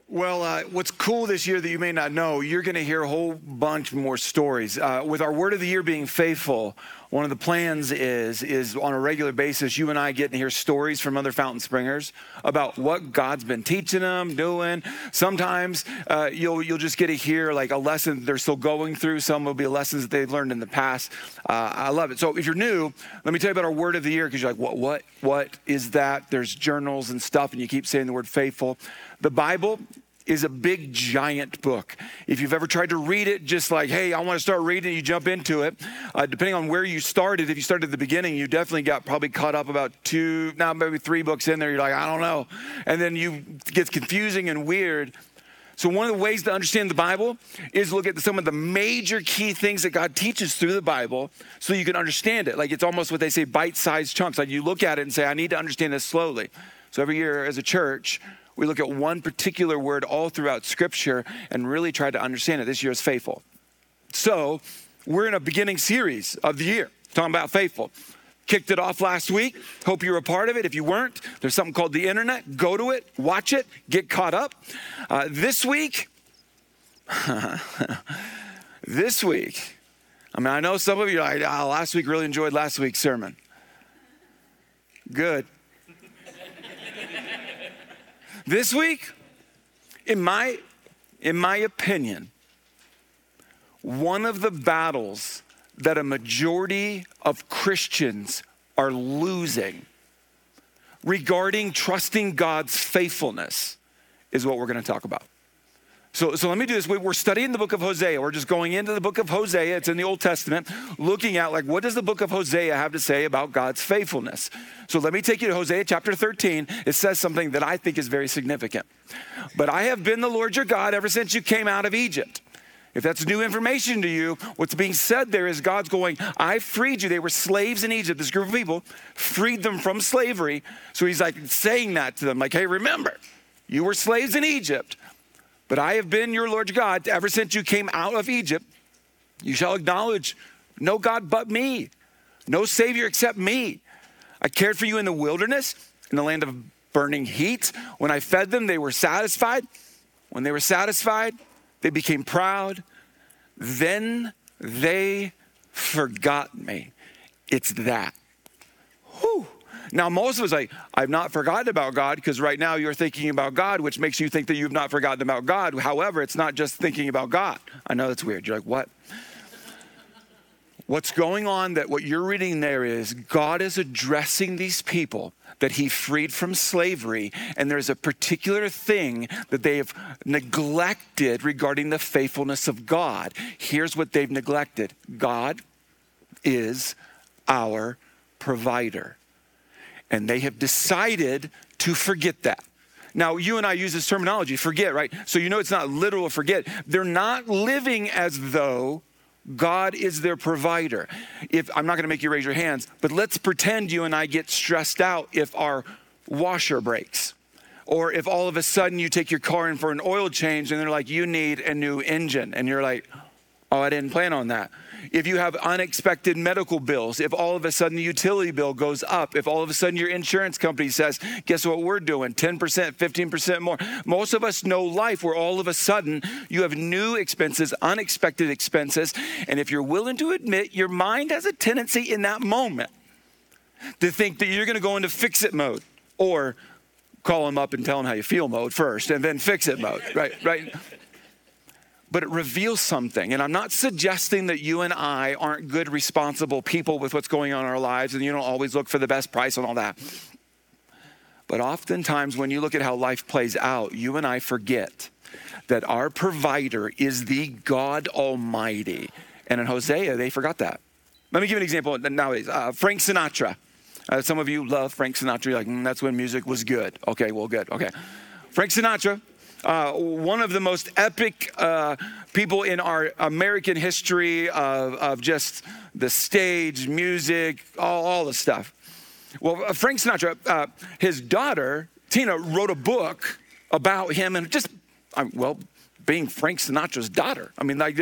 What's cool this year that you may not know, you're going to hear a whole bunch more stories. With our word of the year being faithful, one of the plans is on a regular basis, you and I get to hear stories from other Fountain Springers about what God's been teaching them, doing. Sometimes you'll just get to hear like a lesson they're still going through. Some will be lessons that they've learned in the past. I love it. So if you're new, let me tell you about our word of the year, because you're like, what is that? There's journals and stuff, and you keep saying the word faithful. The Bible is a big, giant book. If you've ever tried to read it, just like, hey, I want to start reading it, you jump into it. Depending on where you started, if you started at the beginning, you definitely got probably caught up about maybe 3 books in there. You're like, I don't know. And then it gets confusing and weird. So one of the ways to understand the Bible is look at some of the major key things that God teaches through the Bible so you can understand it. Like it's almost what they say, bite-sized chunks. Like you look at it and say, I need to understand this slowly. So every year as a church, we look at one particular word all throughout Scripture and really try to understand it. This year is faithful. So we're in a beginning series of the year talking about faithful. Kicked it off last week. Hope you were a part of it. If you weren't, there's something called the internet. Go to it, watch it, get caught up. This week, I know some of you are like, last week, really enjoyed last week's sermon. Good. This week, in my opinion, one of the battles that a majority of Christians are losing regarding trusting God's faithfulness is what we're going to talk about. So let me do this. We're studying the book of Hosea. We're just going into the book of Hosea. It's in the Old Testament, looking at like, what does the book of Hosea have to say about God's faithfulness? So let me take you to Hosea chapter 13. It says something that I think is very significant. But I have been the Lord your God ever since you came out of Egypt. If that's new information to you, what's being said there is God's going, I freed you. They were slaves in Egypt. This group of people freed them from slavery. So he's like saying that to them, like, hey, remember, you were slaves in Egypt. But I have been your Lord God ever since you came out of Egypt. You shall acknowledge no God but me, no Savior except me. I cared for you in the wilderness, in the land of burning heat. When I fed them, they were satisfied. When they were satisfied, they became proud. Then they forgot me. It's that. Whew. Now, most of us like, I've not forgotten about God, because right now you're thinking about God, which makes you think that you've not forgotten about God. However, it's not just thinking about God. I know that's weird. You're like, what? What's going on, that what you're reading there is God is addressing these people that he freed from slavery, and there's a particular thing that they have neglected regarding the faithfulness of God. Here's what they've neglected. God is our provider. And they have decided to forget that. Now, you and I use this terminology, forget, right? So you know it's not literal forget. They're not living as though God is their provider. I'm not going to make you raise your hands, but let's pretend you and I get stressed out if our washer breaks. Or if all of a sudden you take your car in for an oil change and they're like, you need a new engine. And you're like, oh, I didn't plan on that. If you have unexpected medical bills, if all of a sudden the utility bill goes up, if all of a sudden your insurance company says, guess what we're doing, 10%, 15% more. Most of us know life where all of a sudden you have new expenses, unexpected expenses. And if you're willing to admit, your mind has a tendency in that moment to think that you're going to go into fix-it mode, or call them up and tell them how you feel mode first and then fix-it mode, right? But it reveals something. And I'm not suggesting that you and I aren't good, responsible people with what's going on in our lives, and you don't always look for the best price and all that. But oftentimes when you look at how life plays out, you and I forget that our provider is the God Almighty. And in Hosea, they forgot that. Let me give you an example nowadays. Frank Sinatra. Some of you love Frank Sinatra. You're like, that's when music was good. Okay, well, good. Okay. Frank Sinatra. One of the most epic people in our American history of just the stage, music, all the stuff. Well, Frank Sinatra, his daughter, Tina, wrote a book about him, and being Frank Sinatra's daughter. I mean, like,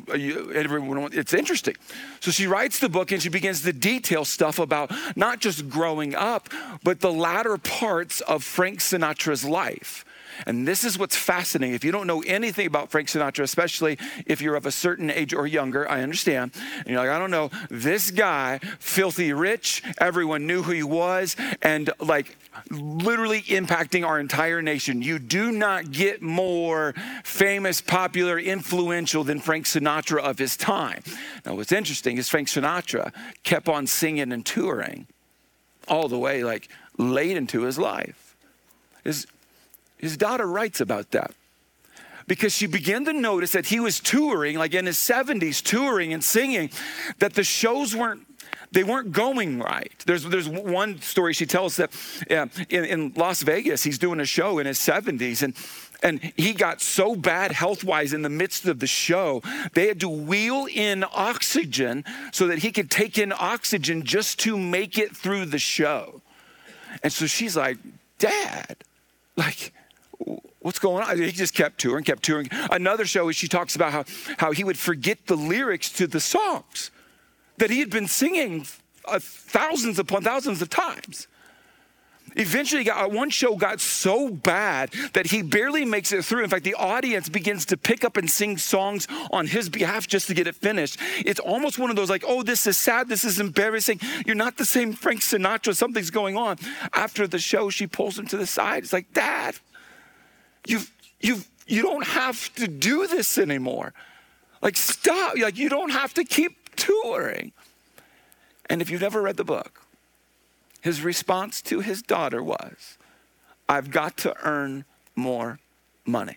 it's interesting. So she writes the book and she begins to detail stuff about not just growing up, but the latter parts of Frank Sinatra's life. And this is what's fascinating. If you don't know anything about Frank Sinatra, especially if you're of a certain age or younger, I understand. And you're like, I don't know, this guy, filthy rich, everyone knew who he was, and like literally impacting our entire nation. You do not get more famous, popular, influential than Frank Sinatra of his time. Now, what's interesting is Frank Sinatra kept on singing and touring all the way like late into his life. His daughter writes about that because she began to notice that he was touring, like in his 70s, touring and singing, that the shows weren't going right. There's one story she tells that in Las Vegas, he's doing a show in his 70s, and he got so bad health-wise in the midst of the show, they had to wheel in oxygen so that he could take in oxygen just to make it through the show. And so she's like, Dad, like, what's going on? He just kept touring. Another show, she talks about how he would forget the lyrics to the songs that he had been singing thousands upon thousands of times. Eventually, one show got so bad that he barely makes it through. In fact, the audience begins to pick up and sing songs on his behalf just to get it finished. It's almost one of those like, oh, this is sad, this is embarrassing. You're not the same Frank Sinatra, something's going on. After the show, she pulls him to the side. It's like, Dad, you don't have to do this anymore. Like, stop. Like, you don't have to keep touring. And if you've never read the book, his response to his daughter was, I've got to earn more money.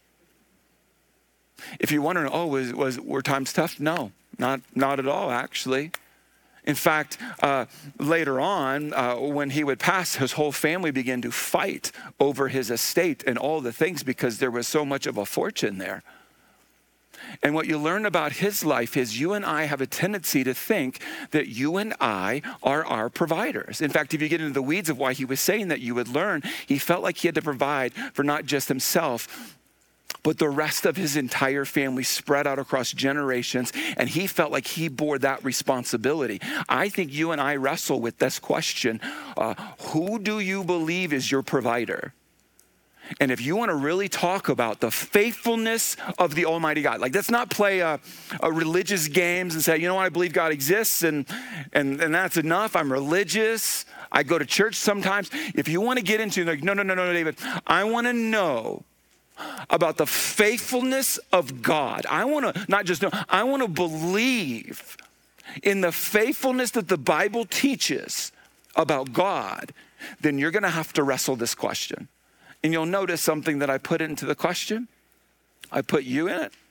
If you're wondering, were times tough? No, not at all, actually. In fact, later on, when he would pass, his whole family began to fight over his estate and all the things because there was so much of a fortune there. And what you learn about his life is you and I have a tendency to think that you and I are our providers. In fact, if you get into the weeds of why he was saying that, you would learn he felt like he had to provide for not just himself, but the rest of his entire family spread out across generations, and he felt like he bore that responsibility. I think you and I wrestle with this question, who do you believe is your provider? And if you want to really talk about the faithfulness of the Almighty God, like let's not play a religious games and say, you know what, I believe God exists and that's enough. I'm religious. I go to church sometimes. If you want to get into like, no, David, I want to know about the faithfulness of God. I want to not just know, I want to believe in the faithfulness that the Bible teaches about God. Then you're going to have to wrestle this question. And you'll notice something that I put into the question. I put you in it.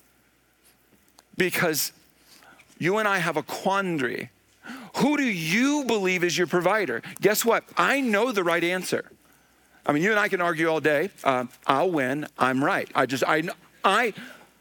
Because you and I have a quandary. Who do you believe is your provider? Guess what? I know the right answer. I mean, you and I can argue all day. I'll win. I'm right. I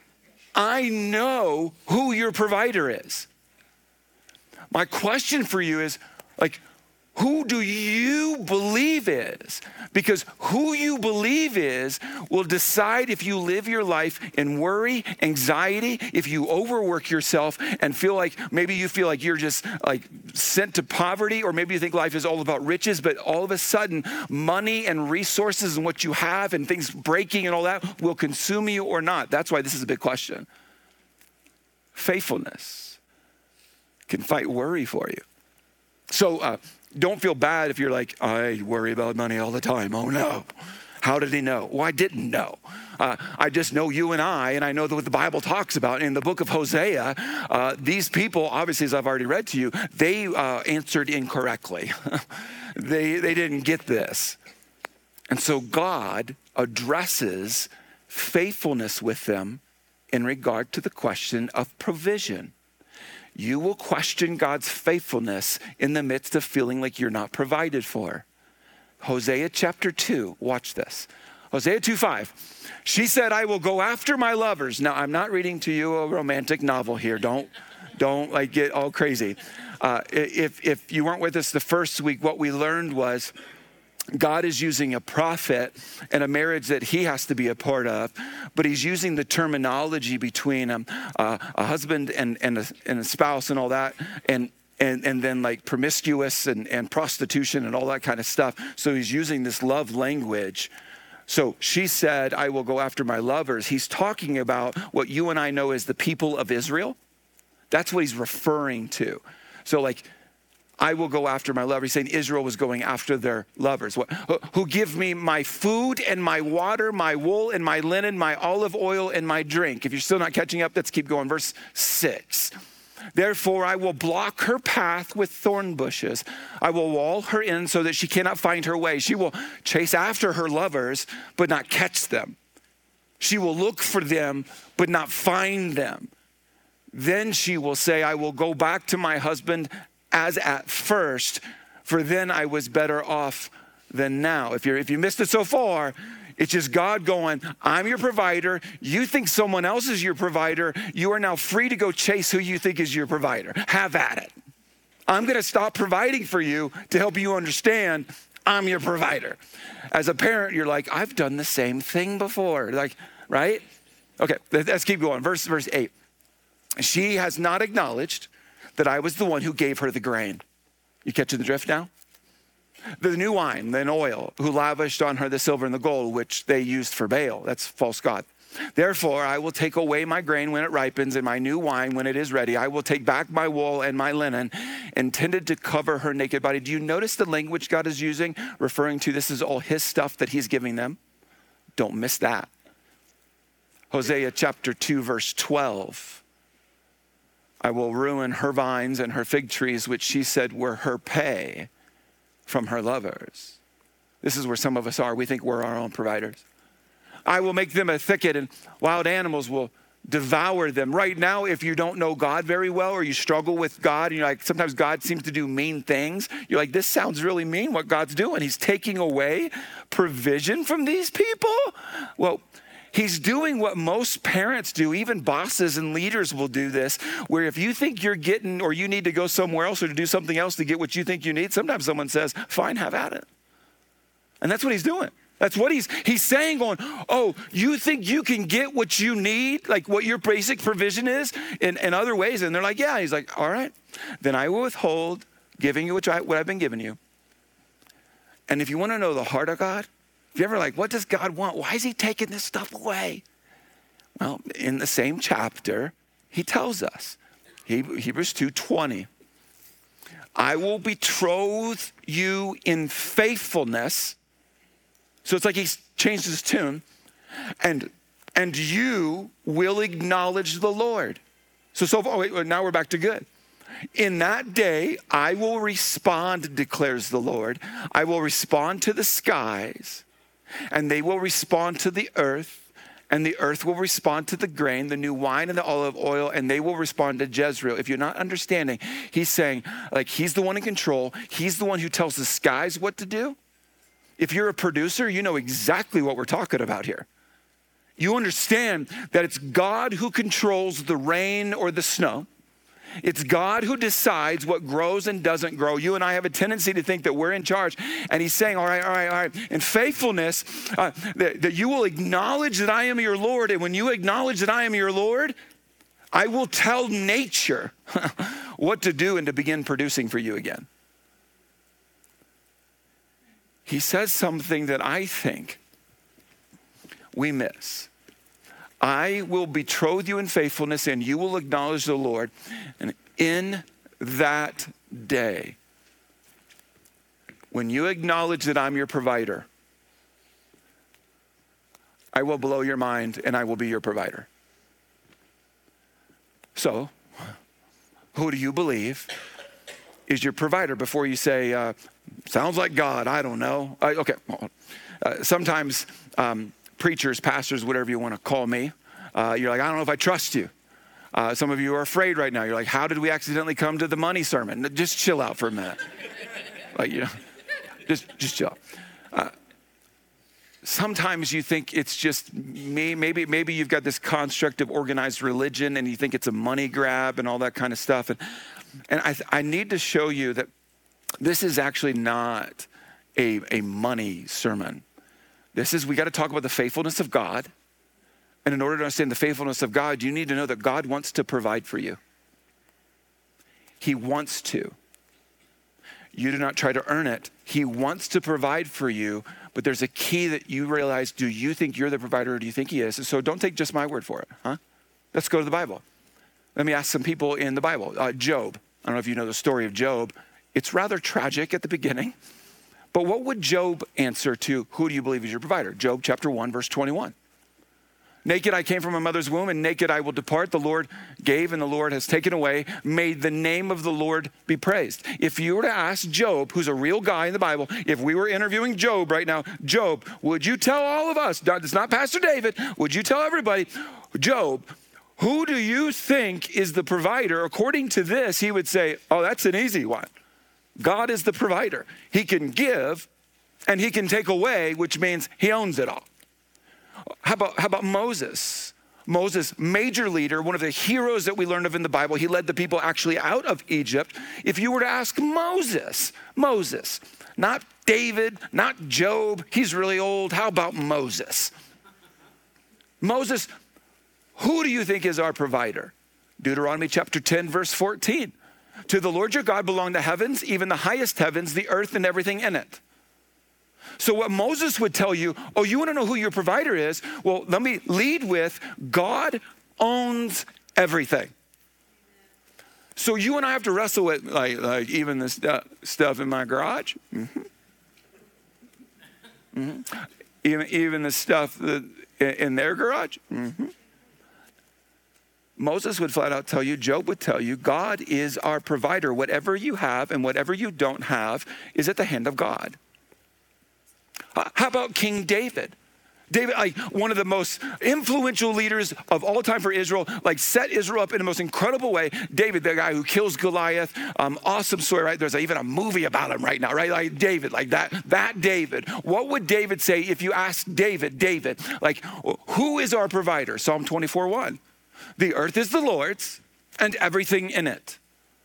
know who your provider is. My question for you is, like, who do you believe is? Because who you believe is will decide if you live your life in worry, anxiety, if you overwork yourself and feel like maybe you feel like you're just like sent to poverty, or maybe you think life is all about riches, but all of a sudden money and resources and what you have and things breaking and all that will consume you or not. That's why this is a big question. Faithfulness can fight worry for you. So, don't feel bad if you're like, I worry about money all the time. Oh no. How did he know? Well, I didn't know. I just know you and I know what the Bible talks about. In the book of Hosea, these people, obviously, as I've already read to you, they answered incorrectly. They didn't get this. And so God addresses faithfulness with them in regard to the question of provision. You will question God's faithfulness in the midst of feeling like you're not provided for. Hosea chapter 2, watch this. Hosea 2:5. She said, I will go after my lovers. Now, I'm not reading to you a romantic novel here. Don't like get all crazy. If you weren't with us the first week, what we learned was God is using a prophet in a marriage that he has to be a part of, but he's using the terminology between a husband and a spouse and all that, and then like promiscuous and prostitution and all that kind of stuff. So he's using this love language So she said, I will go after my lovers. He's talking about what you and I know as the people of Israel. That's what he's referring to. So like, I will go after my lover. He's saying Israel was going after their lovers. Who give me my food and my water, my wool and my linen, my olive oil and my drink. If you're still not catching up, let's keep going. Verse 6. Therefore, I will block her path with thorn bushes. I will wall her in so that she cannot find her way. She will chase after her lovers, but not catch them. She will look for them, but not find them. Then she will say, I will go back to my husband as at first, for then I was better off than now. If you missed it so far, it's just God going, I'm your provider. You think someone else is your provider. You are now free to go chase who you think is your provider. Have at it. I'm going to stop providing for you to help you understand I'm your provider. As a parent, you're like, I've done the same thing before. Like, right? Okay, let's keep going. Verse 8. She has not acknowledged that I was the one who gave her the grain. You catching the drift now? The new wine, the oil, who lavished on her the silver and the gold, which they used for Baal. That's false god. Therefore, I will take away my grain when it ripens and my new wine when it is ready. I will take back my wool and my linen, intended to cover her naked body. Do you notice the language God is using, referring to this is all his stuff that he's giving them? Don't miss that. Hosea chapter 2, verse 12. I will ruin her vines and her fig trees, which she said were her pay from her lovers. This is where some of us are. We think we're our own providers. I will make them a thicket and wild animals will devour them. Right now, if you don't know God very well or you struggle with God, and you're like, sometimes God seems to do mean things. You're like, this sounds really mean what God's doing. He's taking away provision from these people. Well, he's doing what most parents do, even bosses and leaders will do this, where if you think you're getting or you need to go somewhere else or to do something else to get what you think you need, sometimes someone says, fine, have at it. And that's what he's doing. That's what he's saying going, oh, you think you can get what you need, like what your basic provision is in other ways? And they're like, yeah. He's like, all right, then I will withhold giving you what I've been giving you. And if you want to know the heart of God, if you're ever like, what does God want? Why is he taking this stuff away? Well, in the same chapter, he tells us, Hebrews 2:20, I will betroth you in faithfulness. So it's like he's changed his tune. And you will acknowledge the Lord. So far, wait, now we're back to good. In that day, I will respond, declares the Lord. I will respond to the skies, and they will respond to the earth, and the earth will respond to the grain, the new wine and the olive oil, and they will respond to Jezreel. If you're not understanding, he's saying, like, he's the one in control. He's the one who tells the skies what to do. If you're a producer, you know exactly what we're talking about here. You understand that it's God who controls the rain or the snow. It's God who decides what grows and doesn't grow. You and I have a tendency to think that we're in charge. And he's saying, all right. In faithfulness, that you will acknowledge that I am your Lord. And when you acknowledge that I am your Lord, I will tell nature what to do and to begin producing for you again. He says something that I think we miss. I will betroth you in faithfulness, and you will acknowledge the Lord. And in that day, when you acknowledge that I'm your provider, I will blow your mind, and I will be your provider. So, who do you believe is your provider? Before you say, sounds like God, I don't know. Okay, sometimes preachers, pastors, whatever you want to call me, you're like, I don't know if I trust you. Some of you are afraid right now. You're like, how did we accidentally come to the money sermon? Just chill out for a minute. Like, you know, just chill. Sometimes you think it's just me. Maybe you've got this construct of organized religion and you think it's a money grab and all that kind of stuff. And I need to show you that this is actually not a money sermon. We got to talk about the faithfulness of God. And in order to understand the faithfulness of God, you need to know that God wants to provide for you. He wants to. You do not try to earn it. He wants to provide for you, but there's a key that you realize, do you think you're the provider or do you think he is? And so don't take just my word for it, huh? Let's go to the Bible. Let me ask some people in the Bible. Job. I don't know if you know the story of Job. It's rather tragic at the beginning. But what would Job answer to, who do you believe is your provider? Job chapter 1, verse 21. Naked I came from my mother's womb, and naked I will depart. The Lord gave, and the Lord has taken away. May the name of the Lord be praised. If you were to ask Job, who's a real guy in the Bible, if we were interviewing Job right now, Job, would you tell all of us, it's not Pastor David, would you tell everybody, Job, who do you think is the provider? According to this, he would say, oh, that's an easy one. God is the provider. He can give and he can take away, which means he owns it all. How about Moses? Moses, major leader, one of the heroes that we learned of in the Bible. He led the people actually out of Egypt. If you were to ask Moses, not David, not Job, he's really old. How about Moses? Moses, who do you think is our provider? Deuteronomy chapter 10, verse 14. To the Lord your God belong the heavens, even the highest heavens, the earth and everything in it. So what Moses would tell you, oh, you want to know who your provider is? Well, let me lead with God owns everything. So you and I have to wrestle with like even this stuff in my garage. Even the stuff that in their garage. Moses would flat out tell you, Job would tell you, God is our provider. Whatever you have and whatever you don't have is at the hand of God. How about King David? David, like one of the most influential leaders of all time for Israel, like set Israel up in the most incredible way. David, the guy who kills Goliath, awesome story, right? There's even a movie about him right now, right? Like David, like that David. What would David say if you asked David, like who is our provider? Psalm 24:1. The earth is the Lord's and everything in it.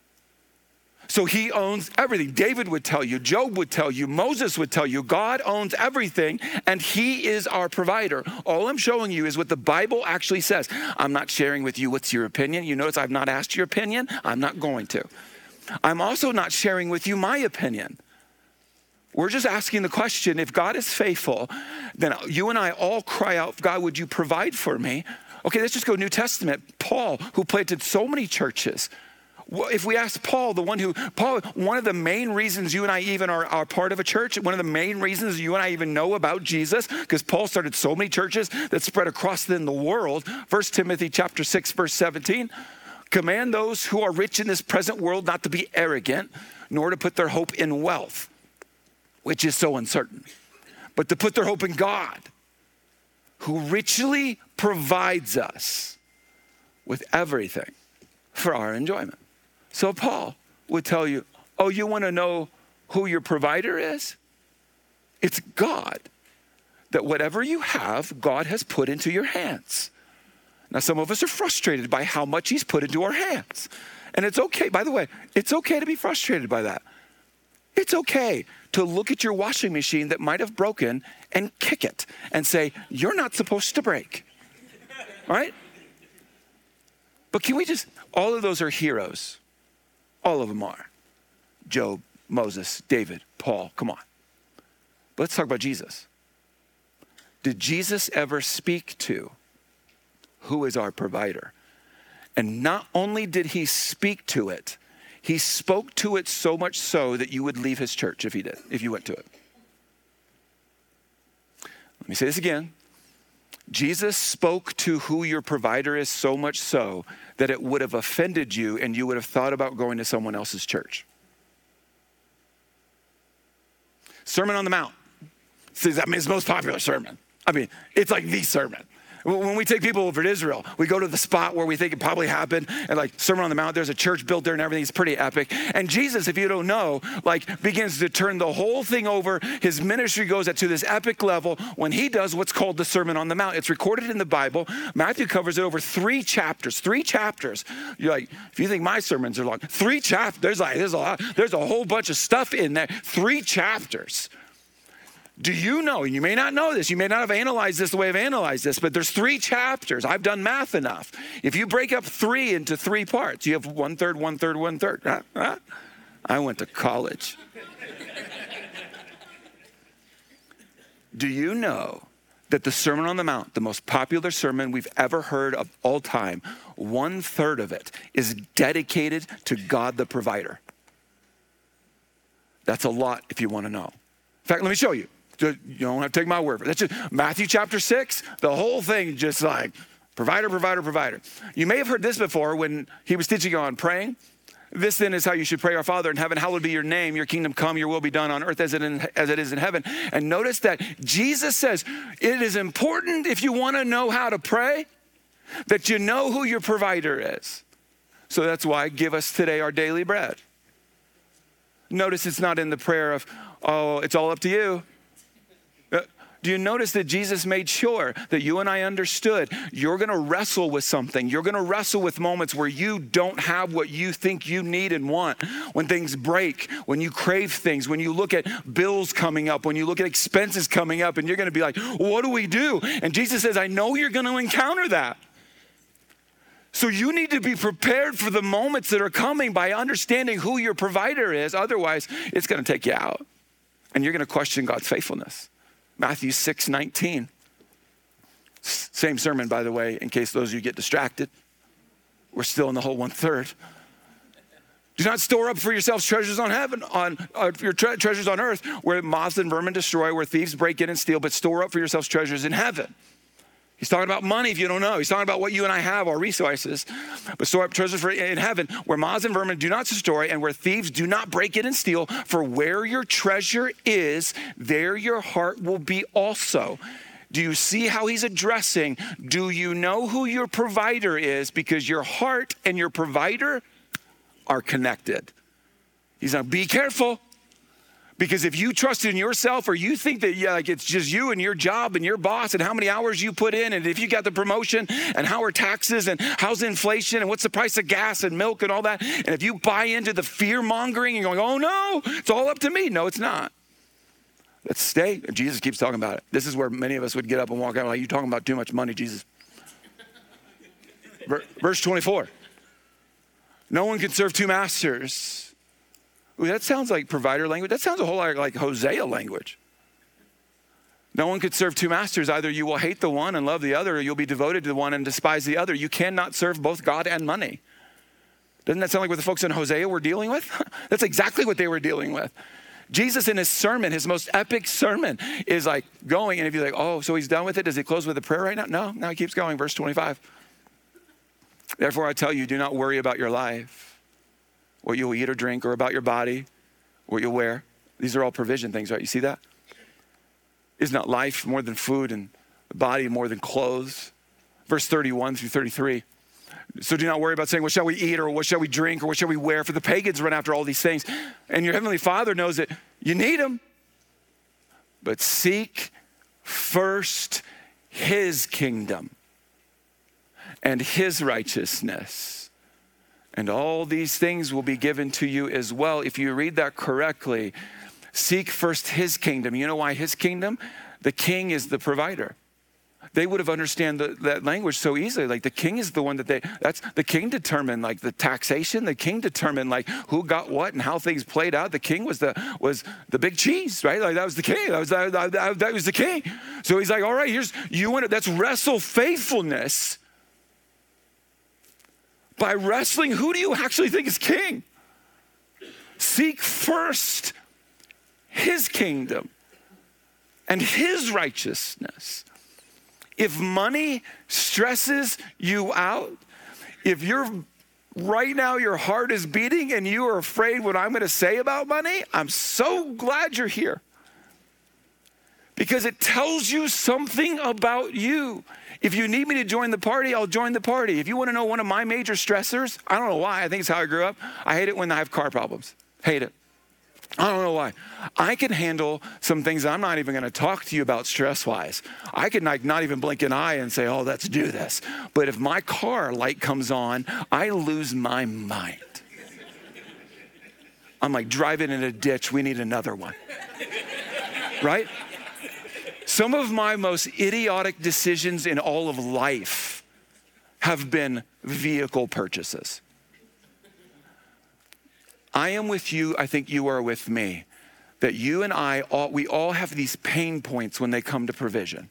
So he owns everything. David would tell you, Job would tell you, Moses would tell you, God owns everything and he is our provider. All I'm showing you is what the Bible actually says. I'm not sharing with you what's your opinion. You notice I've not asked your opinion. I'm not going to. I'm also not sharing with you my opinion. We're just asking the question, if God is faithful, then you and I all cry out, God, would you provide for me? Okay, let's just go New Testament. Paul, who planted so many churches. If we ask Paul, one of the main reasons you and I even are part of a church, one of the main reasons you and I even know about Jesus, because Paul started so many churches that spread across the world. 1 Timothy chapter 6, verse 17, command those who are rich in this present world not to be arrogant, nor to put their hope in wealth, which is so uncertain, but to put their hope in God, who richly provides us with everything for our enjoyment. So Paul would tell you, oh, you want to know who your provider is? It's God. That whatever you have, God has put into your hands. Now, some of us are frustrated by how much he's put into our hands. And it's okay, by the way, it's okay to be frustrated by that. It's okay to look at your washing machine that might have broken and kick it and say, you're not supposed to break, right? But can we all of those are heroes. All of them are. Job, Moses, David, Paul, come on. But let's talk about Jesus. Did Jesus ever speak to who is our provider? And not only did he speak to it, he spoke to it so much so that you would leave his church if you went to it. Let me say this again. Jesus spoke to who your provider is so much so that it would have offended you and you would have thought about going to someone else's church. Sermon on the Mount. It's the most popular sermon. It's like the sermon. When we take people over to Israel, we go to the spot where we think it probably happened, and like Sermon on the Mount, there's a church built there and everything. It's pretty epic. And Jesus, if you don't know, begins to turn the whole thing over. His ministry goes to this epic level when he does what's called the Sermon on the Mount. It's recorded in the Bible. Matthew covers it over 3 chapters. 3 chapters. You're like, if you think my sermons are long, 3 chapters. There's a lot. There's a whole bunch of stuff in there. 3 chapters. Do you know, and you may not know this, you may not have analyzed this the way I've analyzed this, but there's 3 chapters. I've done math enough. If you break up 3 into 3 parts, you have 1/3, 1/3, 1/3. I went to college. Do you know that the Sermon on the Mount, the most popular sermon we've ever heard of all time, 1/3 of it is dedicated to God the provider? That's a lot if you want to know. In fact, let me show you. You don't have to take my word for it. That's just Matthew chapter 6, the whole thing just like provider, provider, provider. You may have heard this before when he was teaching on praying. This then is how you should pray: Our Father in heaven, hallowed be your name. Your kingdom come, your will be done on earth as it is in heaven. And notice that Jesus says it is important, if you want to know how to pray, that you know who your provider is. So that's why give us today our daily bread. Notice it's not in the prayer of, oh, it's all up to you. Do you notice that Jesus made sure that you and I understood you're going to wrestle with something? You're going to wrestle with moments where you don't have what you think you need and want. When things break, when you crave things, when you look at bills coming up, when you look at expenses coming up, and you're going to be like, what do we do? And Jesus says, I know you're going to encounter that. So you need to be prepared for the moments that are coming by understanding who your provider is. Otherwise, it's going to take you out. And you're going to question God's faithfulness. Matthew 6:19. Same sermon, by the way, in case those of you get distracted. We're still in the whole 1/3. Do not store up for yourselves treasures on heaven, treasures on earth, where moths and vermin destroy, where thieves break in and steal, but store up for yourselves treasures in heaven. He's talking about money, if you don't know. He's talking about what you and I have, our resources. But store up treasures in heaven, where moths and vermin do not destroy, and where thieves do not break in and steal. For where your treasure is, there your heart will be also. Do you see how he's addressing? Do you know who your provider is? Because your heart and your provider are connected. He's like, be careful. Because if you trust in yourself, or you think that like it's just you and your job and your boss and how many hours you put in, and if you got the promotion, and how are taxes, and how's inflation, and what's the price of gas and milk and all that, and if you buy into the fear mongering and going, oh no, it's all up to me. No, it's not. Let's stay. And Jesus keeps talking about it. This is where many of us would get up and walk out like, you're talking about too much money, Jesus. Verse 24. No one can serve two masters. Ooh, that sounds like provider language. That sounds a whole lot like Hosea language. No one could serve two masters. Either you will hate the one and love the other, or you'll be devoted to the one and despise the other. You cannot serve both God and money. Doesn't that sound like what the folks in Hosea were dealing with? That's exactly what they were dealing with. Jesus in his sermon, his most epic sermon, is like going, and if you're like, oh, so he's done with it? Does he close with a prayer right now? No, he keeps going. Verse 25. Therefore I tell you, do not worry about your life, what you'll eat or drink, or about your body, what you'll wear. These are all provision things, right? You see that? Is not life more than food, and the body more than clothes? Verse 31 through 33. So do not worry about saying, what shall we eat, or what shall we drink, or what shall we wear? For the pagans run after all these things. And your heavenly Father knows that you need them. But seek first his kingdom and his righteousness, and all these things will be given to you as well. If you read that correctly, seek first his kingdom. You know why his kingdom? The king is the provider. They would have understand that language so easily. Like the king is the one that's the king determined like the taxation. The king determined like who got what and how things played out. The king was the big cheese, right? Like that was the king. That was the king. So he's like, all right, that's wrestle faithfulness. By wrestling, who do you actually think is king? Seek first his kingdom and his righteousness. If money stresses you out, if right now your heart is beating and you are afraid what I'm going to say about money, I'm so glad you're here. Because it tells you something about you. If you need me to join the party, I'll join the party. If you want to know one of my major stressors, I don't know why. I think it's how I grew up. I hate it when I have car problems. Hate it. I don't know why. I can handle some things I'm not even going to talk to you about stress-wise. I can like not even blink an eye and say, oh, let's do this. But if my car light comes on, I lose my mind. I'm like, driving in a ditch, we need another one. Right? Some of my most idiotic decisions in all of life have been vehicle purchases. I am with you, I think you are with me. That you and we all have these pain points when they come to provision.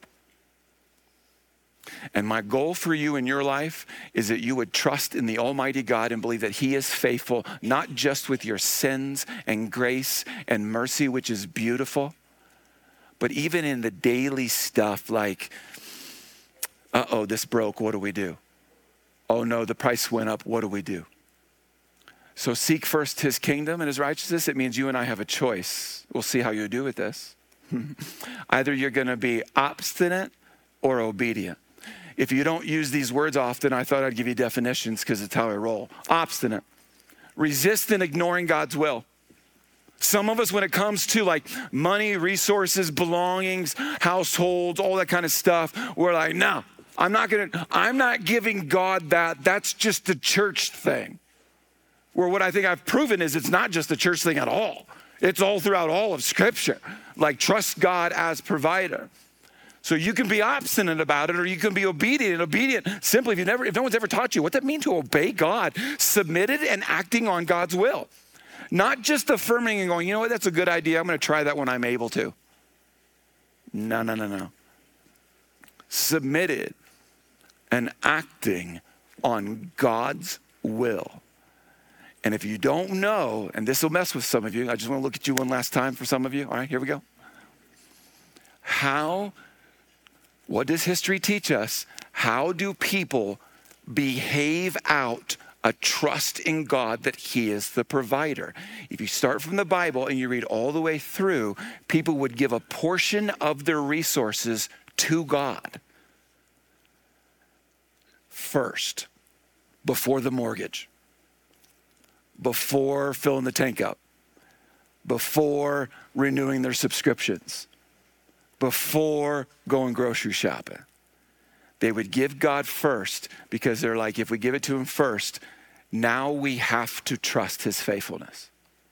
And my goal for you in your life is that you would trust in the Almighty God and believe that he is faithful, not just with your sins and grace and mercy, which is beautiful, but even in the daily stuff like, this broke, what do we do? Oh no, the price went up, what do we do? So seek first his kingdom and his righteousness. It means you and I have a choice. We'll see how you do with this. Either you're going to be obstinate or obedient. If you don't use these words often, I thought I'd give you definitions because it's how I roll. Obstinate. Resist in ignoring God's will. Some of us, when it comes to like money, resources, belongings, households, all that kind of stuff, we're like, no, I'm not giving God that. That's just a church thing. Where what I think I've proven is it's not just a church thing at all. It's all throughout all of Scripture. Like, trust God as provider. So you can be obstinate about it, or you can be obedient. Obedient, simply, if no one's ever taught you what that means to obey God, submitted and acting on God's will. Not just affirming and going, you know what, that's a good idea. I'm going to try that when I'm able to. No. Submitted and acting on God's will. And if you don't know, and this will mess with some of you, I just want to look at you one last time for some of you. All right, here we go. What does history teach us? How do people behave out a trust in God that he is the provider? If you start from the Bible and you read all the way through, people would give a portion of their resources to God first, before the mortgage, before filling the tank up, before renewing their subscriptions, before going grocery shopping. They would give God first because they're like, if we give it to him first, now we have to trust his faithfulness.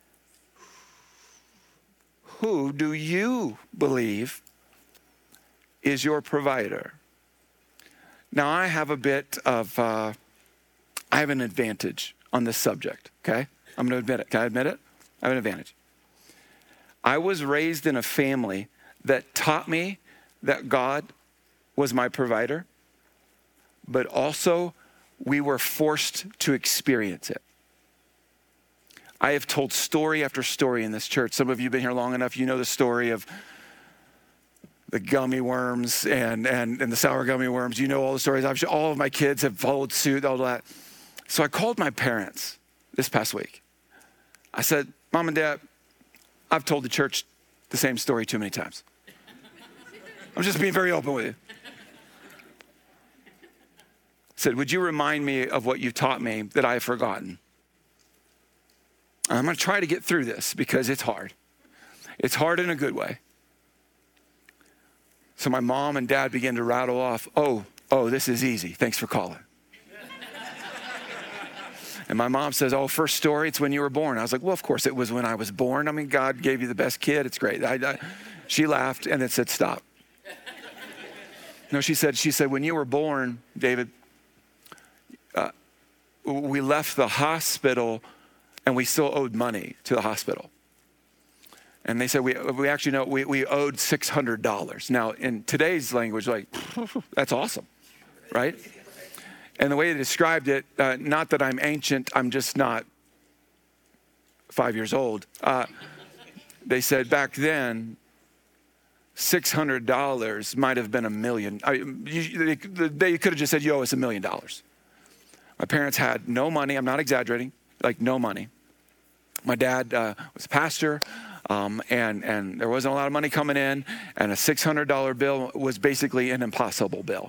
Who do you believe is your provider? Now, I have I have an advantage on this subject, okay? I'm going to admit it. Can I admit it? I have an advantage. I was raised in a family that taught me that God was my provider, but also we were forced to experience it. I have told story after story in this church. Some of you have been here long enough, you know the story of the gummy worms and the sour gummy worms. You know all the stories. I'm sure all of my kids have followed suit, all that. So I called my parents this past week. I said, Mom and Dad, I've told the church the same story too many times. I'm just being very open with you. I said, would you remind me of what you taught me that I have forgotten? I'm going to try to get through this because it's hard. It's hard in a good way. So my mom and dad began to rattle off, oh, this is easy. Thanks for calling. And my mom says, first story, it's when you were born. I was like, well, of course it was when I was born. I mean, God gave you the best kid. It's great. She laughed and then said, stop. No, she said, when you were born, David, we left the hospital and we still owed money to the hospital. And they said, we actually know we owed $600. Now, in today's language, like, that's awesome, right? And the way they described it, not that I'm ancient, I'm just not 5 years old. They said back then, $600 might have been $1 million. They could have just said, you owe us $1 million. My parents had no money. I'm not exaggerating, like no money. My dad was a pastor. And there wasn't a lot of money coming in, and a $600 bill was basically an impossible bill.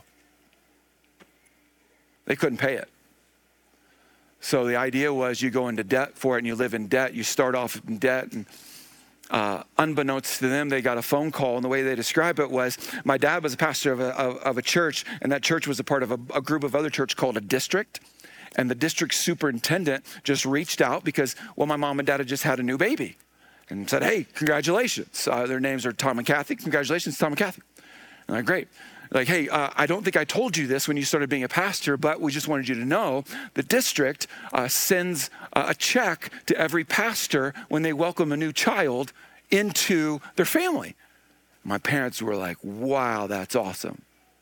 They couldn't pay it. So the idea was you go into debt for it and you live in debt. You start off in debt, and unbeknownst to them, they got a phone call, and the way they describe it was my dad was a pastor of a church, and that church was a part of a group of other church called a district. And the district superintendent just reached out because, my mom and dad had just had a new baby. And said, hey, congratulations. Their names are Tom and Kathy. Congratulations, Tom and Kathy. And I'm like, great. Like, hey, I don't think I told you this when you started being a pastor, but we just wanted you to know the district sends a check to every pastor when they welcome a new child into their family. My parents were like, wow, that's awesome.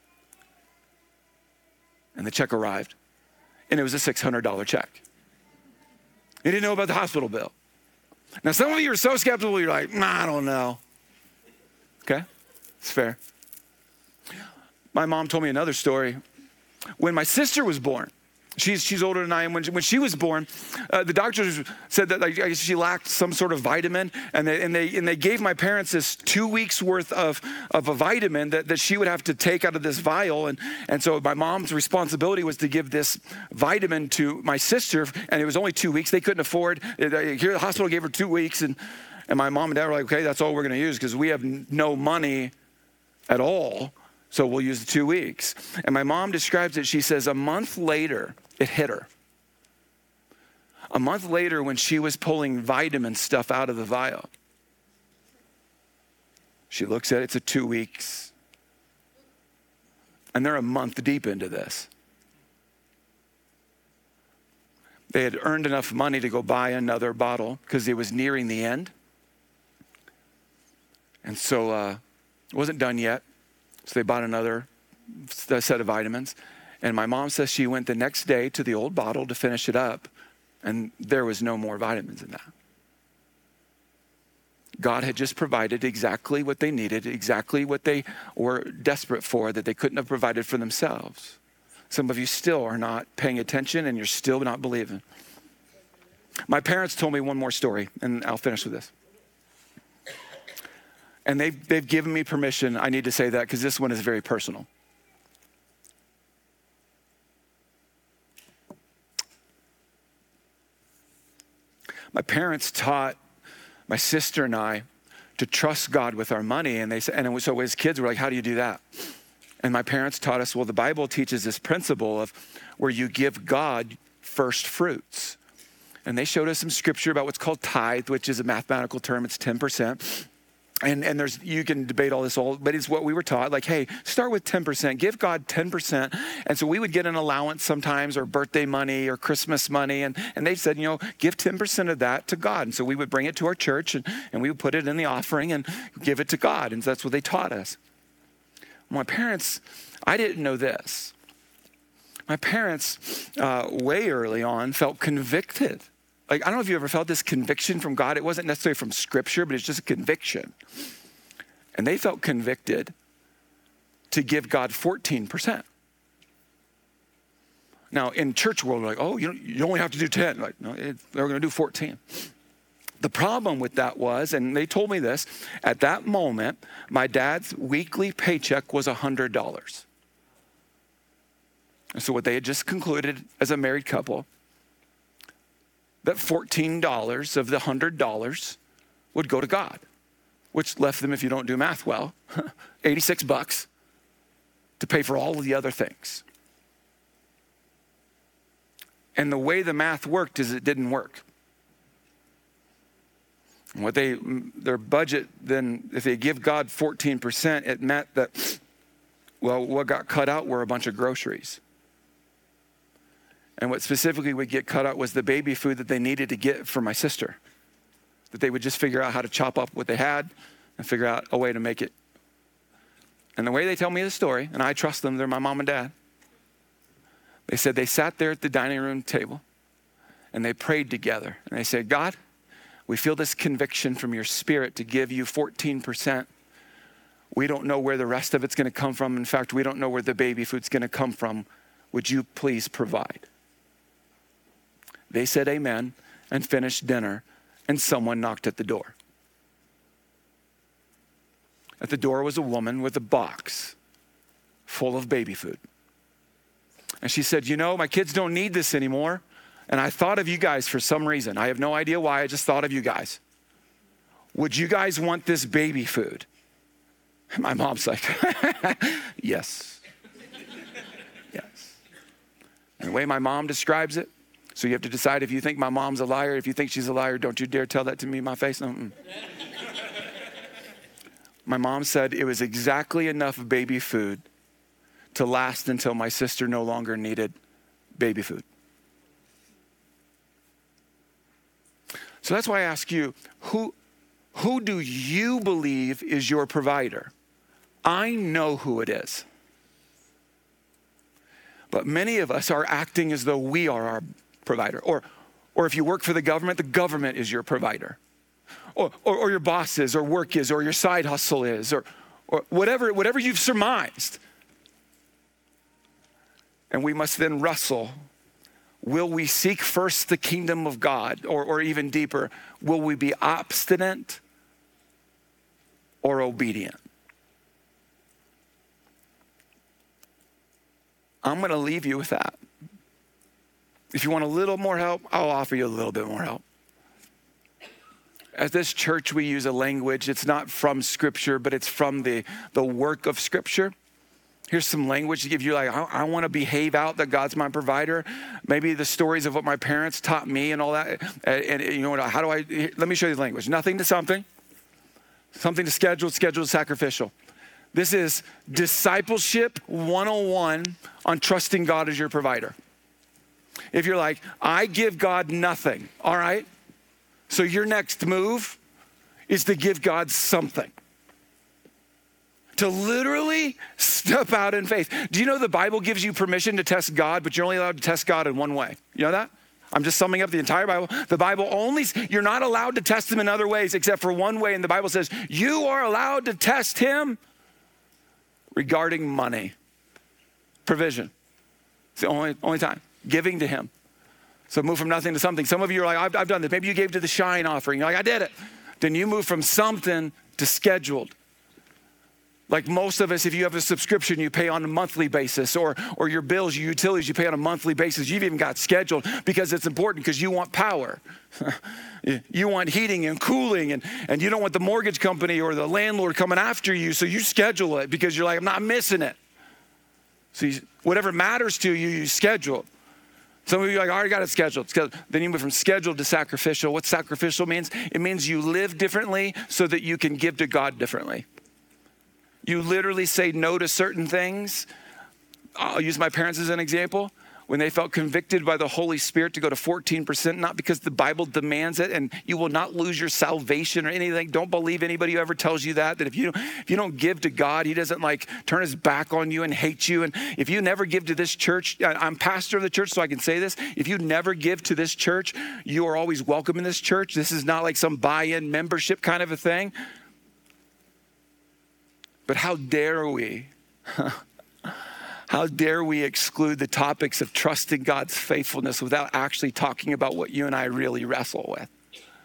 And the check arrived, and it was a $600 check. They didn't know about the hospital bill. Now, some of you are so skeptical, you're like, I don't know. Okay, it's fair. My mom told me another story. When my sister was born, she's older than I am. When she was born, the doctors said that I guess she lacked some sort of vitamin, and they gave my parents this 2 weeks worth of a vitamin that she would have to take out of this vial, and so my mom's responsibility was to give this vitamin to my sister, and it was only 2 weeks. They couldn't afford. Here, the hospital gave her 2 weeks, and my mom and dad were like, okay, that's all we're going to use because we have no money at all. So we'll use the 2 weeks. And my mom describes it. She says, a month later, it hit her. A month later, when she was pulling vitamin stuff out of the vial, she looks at it, it's a 2 weeks. And they're a month deep into this. They had earned enough money to go buy another bottle because it was nearing the end. And so it wasn't done yet. So they bought another set of vitamins. And my mom says she went the next day to the old bottle to finish it up, and there was no more vitamins in that. God had just provided exactly what they needed, exactly what they were desperate for, that they couldn't have provided for themselves. Some of you still are not paying attention, and you're still not believing. My parents told me one more story, and I'll finish with this. And they've given me permission. I need to say that because this one is very personal. My parents taught my sister and I to trust God with our money. And so as kids, we're like, how do you do that? And my parents taught us, well, the Bible teaches this principle of where you give God first fruits. And they showed us some scripture about what's called tithe, which is a mathematical term. It's 10%. And you can debate all this, but it's what we were taught. Like, hey, start with 10%, give God 10%. And so we would get an allowance sometimes, or birthday money, or Christmas money. And they said, give 10% of that to God. And so we would bring it to our church, and we would put it in the offering and give it to God. And that's what they taught us. My parents, I didn't know this. My parents, way early on, felt convicted. Like, I don't know if you ever felt this conviction from God. It wasn't necessarily from scripture, but it's just a conviction. And they felt convicted to give God 14%. Now, in church world, we're like, oh, you only have to do 10. Like, no, they're going to do 14. The problem with that was, and they told me this, at that moment, my dad's weekly paycheck was $100. And so what they had just concluded as a married couple, that $14 of the $100 would go to God, which left them, if you don't do math well, $86 to pay for all of the other things. And the way the math worked is it didn't work. Their budget then, if they give God 14%, it meant that, well, what got cut out were a bunch of groceries. And what specifically would get cut out was the baby food that they needed to get for my sister. That they would just figure out how to chop up what they had and figure out a way to make it. And the way they tell me the story, and I trust them, they're my mom and dad. They said they sat there at the dining room table and they prayed together. And they said, God, we feel this conviction from your spirit to give you 14%. We don't know where the rest of it's going to come from. In fact, we don't know where the baby food's going to come from. Would you please provide? They said amen and finished dinner, and someone knocked at the door. At the door was a woman with a box full of baby food. And she said, my kids don't need this anymore. And I thought of you guys for some reason. I have no idea why. I just thought of you guys. Would you guys want this baby food? And my mom's like, yes. Yes. And the way my mom describes it, so you have to decide if you think my mom's a liar. If you think she's a liar, don't you dare tell that to me in my face. My mom said it was exactly enough baby food to last until my sister no longer needed baby food. So that's why I ask you, who do you believe is your provider? I know who it is. But many of us are acting as though we are our provider. Or if you work for the government is your provider. Or your boss is, or work is, or your side hustle is, or whatever you've surmised. And we must then wrestle. Will we seek first the kingdom of God? Or even deeper, will we be obstinate or obedient? I'm going to leave you with that. If you want a little more help, I'll offer you a little bit more help. At this church, we use a language, it's not from Scripture, but it's from the work of Scripture. Here's some language to give you, like, I want to behave out that God's my provider. Maybe the stories of what my parents taught me and all that. And you know what, let me show you the language. Nothing to something. Something to scheduled to sacrificial. This is discipleship 101 on trusting God as your provider. If you're like, I give God nothing, all right? So your next move is to give God something. To literally step out in faith. Do you know the Bible gives you permission to test God, but you're only allowed to test God in one way? You know that? I'm just summing up the entire Bible. The Bible you're not allowed to test him in other ways except for one way. And the Bible says you are allowed to test him regarding money. Provision. It's the only time. Giving to him. So move from nothing to something. Some of you are like, I've done this. Maybe you gave to the Shine offering. You're like, I did it. Then you move from something to scheduled. Like most of us, if you have a subscription, you pay on a monthly basis, or your bills, your utilities, you pay on a monthly basis. You've even got scheduled because it's important because you want power. You want heating and cooling, and you don't want the mortgage company or the landlord coming after you, so you schedule it because you're like, I'm not missing it. So whatever matters to you, you schedule. Some of you are like, I already got it scheduled. Then you move from scheduled to sacrificial. What sacrificial means? It means you live differently so that you can give to God differently. You literally say no to certain things. I'll use my parents as an example. When they felt convicted by the Holy Spirit to go to 14%, not because the Bible demands it, and you will not lose your salvation or anything. Don't believe anybody who ever tells you that if you don't give to God, he doesn't like turn his back on you and hate you. And if you never give to this church, I'm pastor of the church, so I can say this. If you never give to this church, you are always welcome in this church. This is not like some buy-in membership kind of a thing. But how dare we? How dare we exclude the topics of trusting God's faithfulness without actually talking about what you and I really wrestle with?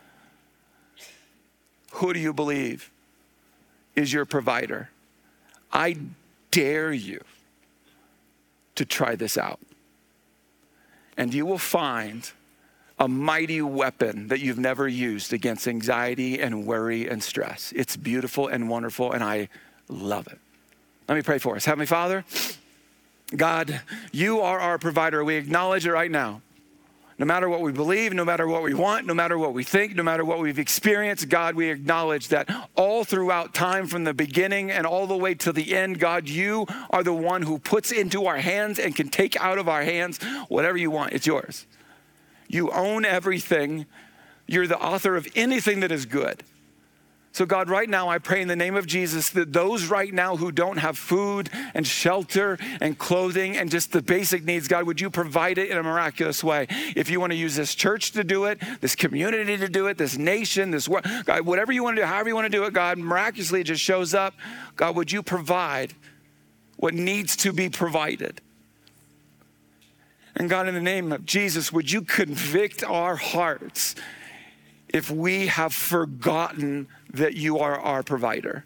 Who do you believe is your provider? I dare you to try this out. And you will find a mighty weapon that you've never used against anxiety and worry and stress. It's beautiful and wonderful, and I love it. Let me pray for us. Heavenly Father, God, you are our provider. We acknowledge it right now. No matter what we believe, no matter what we want, no matter what we think, no matter what we've experienced, God, we acknowledge that all throughout time, from the beginning and all the way to the end, God, you are the one who puts into our hands and can take out of our hands whatever you want. It's yours. You own everything. You're the author of anything that is good. So God, right now, I pray in the name of Jesus that those right now who don't have food and shelter and clothing and just the basic needs, God, would you provide it in a miraculous way? If you want to use this church to do it, this community to do it, this nation, this world, God, whatever you want to do, however you want to do it, God, miraculously it just shows up. God, would you provide what needs to be provided? And God, in the name of Jesus, would you convict our hearts if we have forgotten that you are our provider?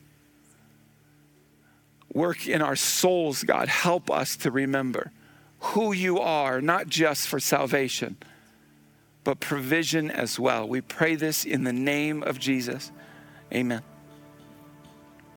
Work in our souls, God. Help us to remember who you are, not just for salvation, but provision as well. We pray this in the name of Jesus. Amen.